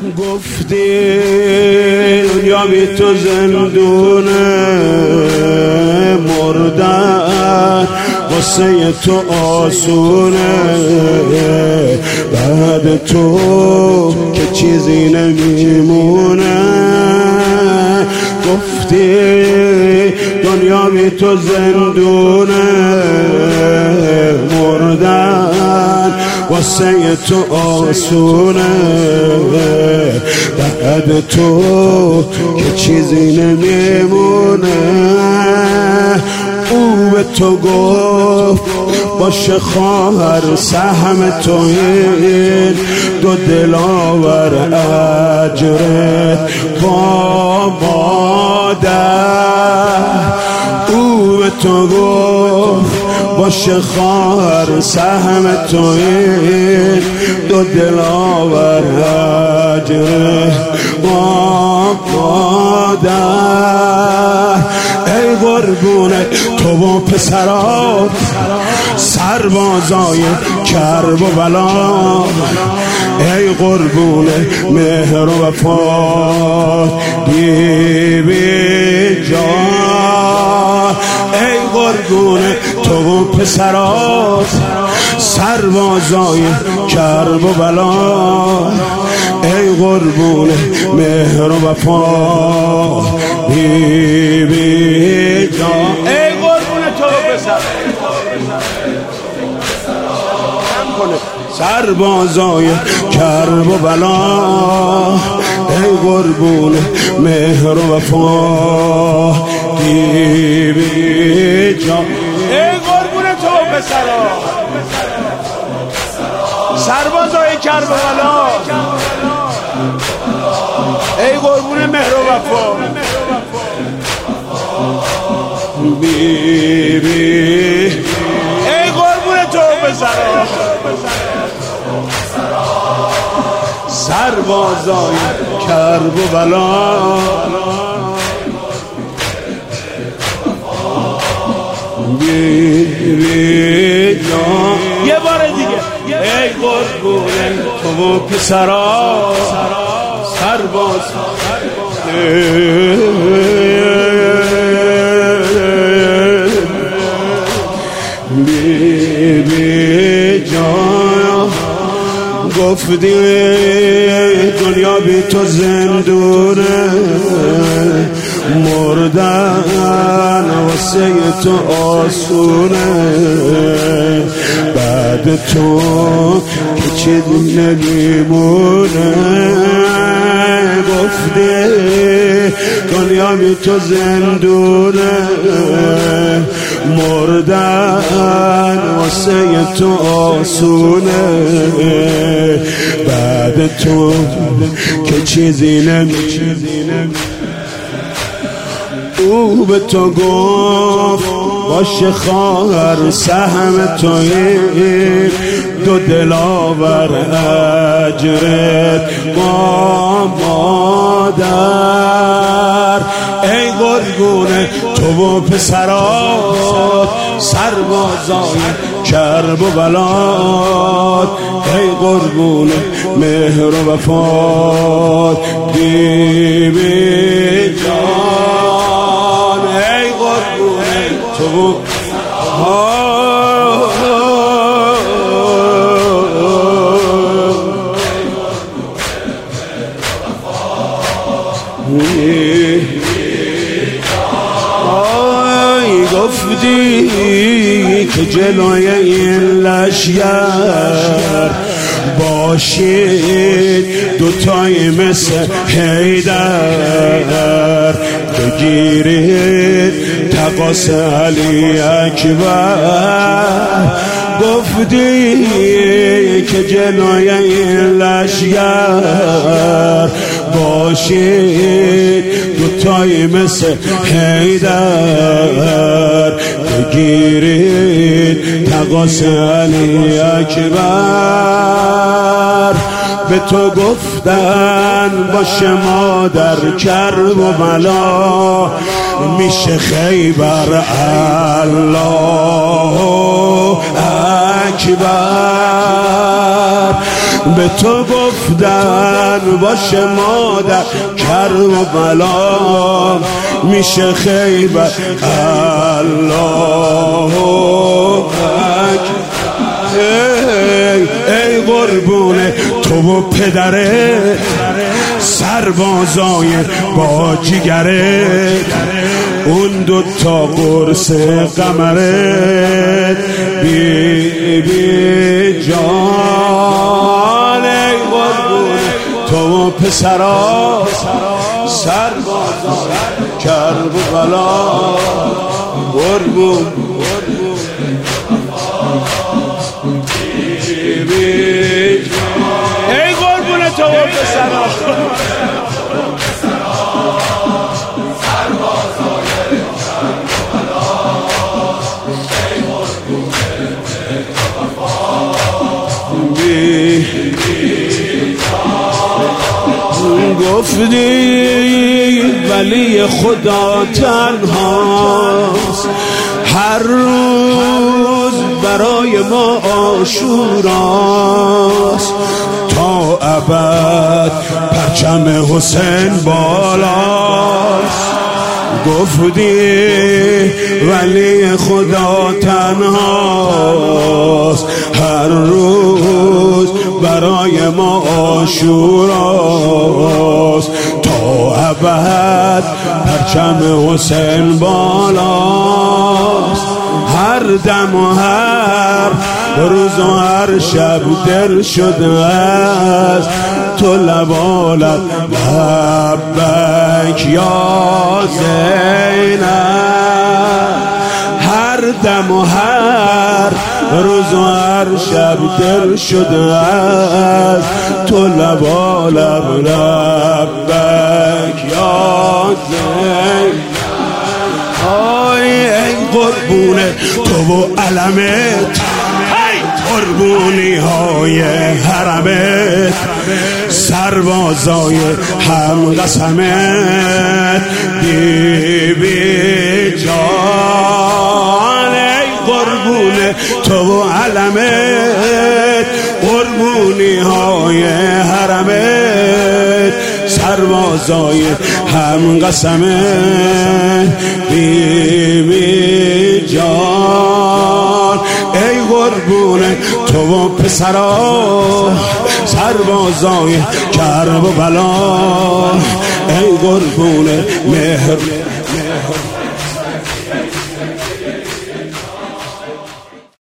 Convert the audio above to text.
گفتی دنیا بی تو زندونه، مردن واسه تو آسونه، بعد تو که چیزی نمیمونه. گفتی دنیا بی تو زندونه، مردن واسه تو آسونه، بعد تو که چیزی نمیمونه. او به تو گفت باشه خواهر سهم تو این دو دلاور اجرت با مادر. او به تو گفت باشه خواهر سهم تو این دو دلاور اجرت با مادر. ای قربونه تو و پسرات سربازای کرب و بلا، ای قربونه مهر و وفا بی جان. ای قربونه تو و پسرات سربازای کرب و بلا، ای قربونه مهر و وفا بی جان. ای قربونه تو و پسرات سربازای کرب و بلا، ای قربونه مهر و وفا بی جان. ای قربونه تو و پسرات سربازای کرب و بلا، ای قربونه مهر و وفا بی بی. ای قربونه تو و پسرات سربازای کرب و بلا، بی بی جان. یه بار دیگه. ای قربونه تو و پسرات سرباز بی بی جان. گفتی دنیا بی تو زندونه، مردن واسه تو آسونه، بعد تو که چیزی نمیمونه. گفتی دنیا بی تو زندونه، مردن واسه تو آسونه، بعد تو که چیزی نمیمونه. او به تو گفت باشه خواهر سهم تو این دو دلاور اجرت با مادر. ای قربونه تو و پسرات سربازای کرب و بلاد، ای قربونه مهر و وفات بی بی جان. ای قربونه تو گفتی که جلوی این لشگر باشید دوتای مثل حیدر، بگیرید تقاس علی اکبر. گفتی که جلوی این لشگر باشید دوتای مثل حیدر، بگیرید تقاس علی اکبر. به تو گفتن باشه ما در کرب و بلا میشه خیبر الله اکبر. به تو گفتن باشه ما در کرب و بلا میشه خیبر الله اکبر. ای قربون تو و پدرت سربازای با جگرت اون دوتا قرص قمرت بی بی جان. ای قربون تو و پسرا سربازای کرب و بلا قربون ای قربون تو و پسرا گفتی ولی خدا تنهاست هر روز برای ما عاشوراست تا ابد پرچم حسین بالاست. گفتی ولی خدا تنهاست هر روز برای ما عاشوراست تا ابد پرچم حسین بالاست. هر دم و هر روز و هر شب دل شده است تو لبالت لبک یا زینب. هر دم و هر روز و هر شب دل شده است تو لبالت لبک یا زینب. ای قربون تو و علمت قربونی های حرمت سربازای هم قسمت بی بی جان. ای قربون تو و علمت قربونی های حرمت سربازای هم قسمت بی بی جان. ای قربون تو و پسرا سربازای کرب و بلا ای قربون مهر